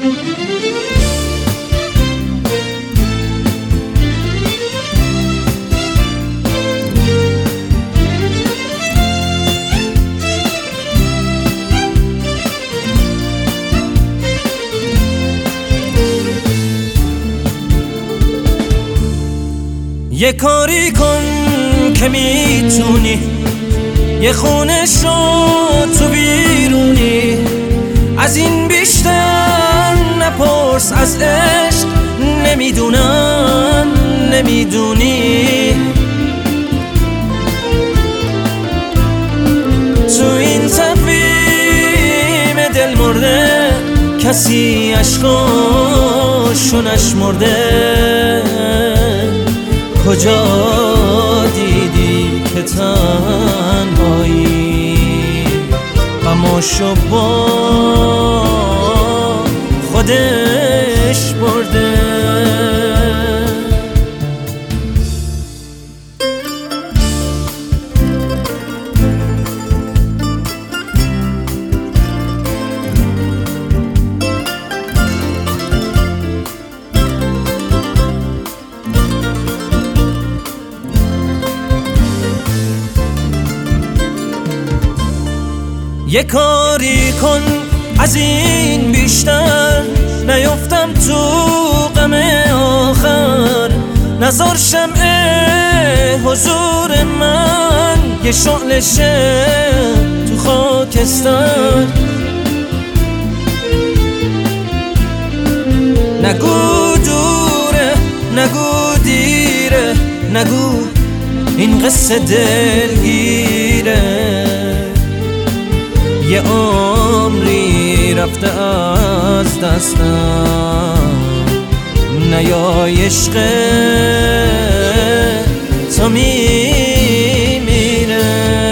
یه کاری کن که میتونی، یه خونه شو تو بیرونی، از این بیشتر نپرس از عشق، نمیدونم نمیدونی. تو این تفهیم دل مرده کسی عشقاشو نشمرده. کجا دیدی که تنهایی غماشو با خودش برده؟ یه کاری کن از این بیشتر نیفتم تو غم آخر، نذار شمع حضور من یه شعله شه تو خاکستر. نگو دوره نگو دیره، نگو این قصه دلگیره، یه عمری رفته از دستم، نیای عشق تو میمیره.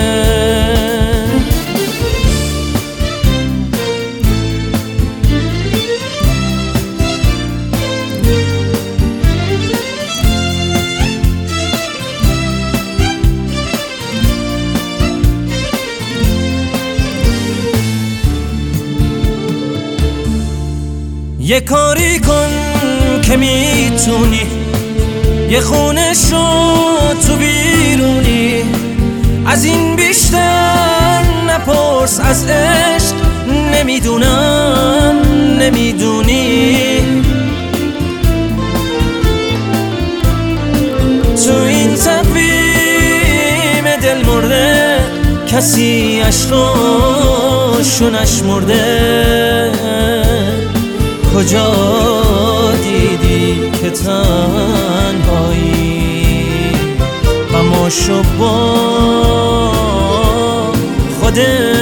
یه کاری کن که میتونی، یه خونه شو تو بیرونی، از این بیشتر نپرس از عشق، نمیدونم نمیدونی. تو این تفهیم دل مرده کسی عشقاشو نشمرده. کجا دیدی که تنهایی غماشو با خودش